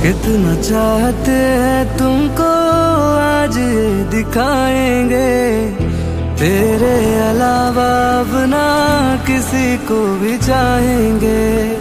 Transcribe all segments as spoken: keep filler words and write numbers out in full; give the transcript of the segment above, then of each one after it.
कितना चाहते हैं तुमको आज दिखाएंगे, तेरे अलावा अब ना किसी को भी चाहेंगे।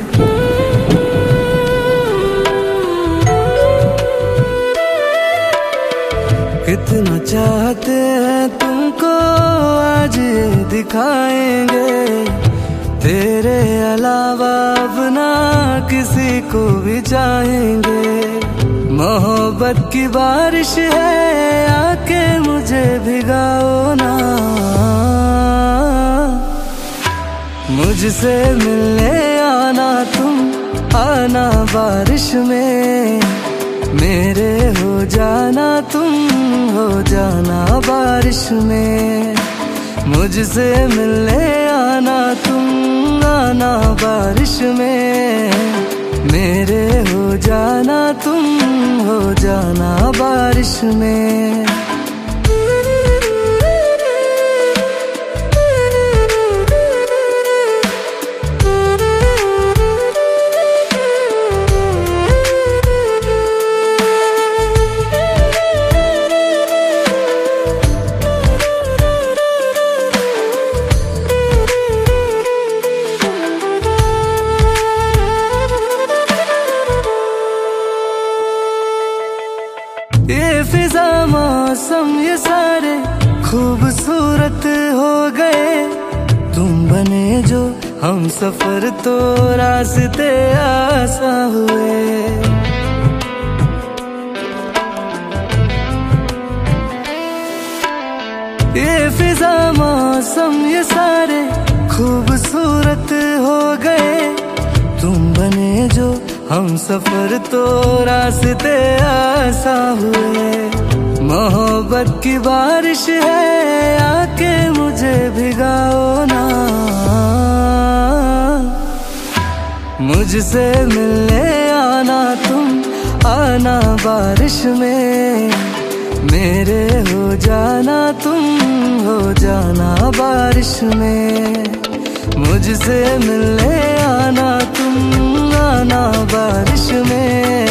कितना चाहते हैं तुमको आज दिखाएंगे, तेरे अलावा अब ना किसी को भी चाहेंगे। मोहब्बत की बारिश है आके मुझे भिगाओ ना, मुझसे मिलने आना तुम, आना बारिश में, मेरे हो जाना तुम, हो जाना बारिश में। मुझसे मिलने आना तुम, आना बारिश में, मेरे हो जाना तुम, हो जाना बारिश में। ये फिजा मौसम ये सारे खूबसूरत हो गए, तुम बने जो हम सफर तो रास्ते आसा हुए। ये फिजा मौसम ये सारे खूबसूरत हो गए, तुम बने जो हम सफर तो रास्ते आसा हुए। मोहब्बत की बारिश है आके मुझे भिगाओ ना, मुझसे मिलने आना तुम, आना बारिश में, मेरे हो जाना तुम, हो जाना बारिश में। मुझसे मिलने आना तुम, आना बारिश में,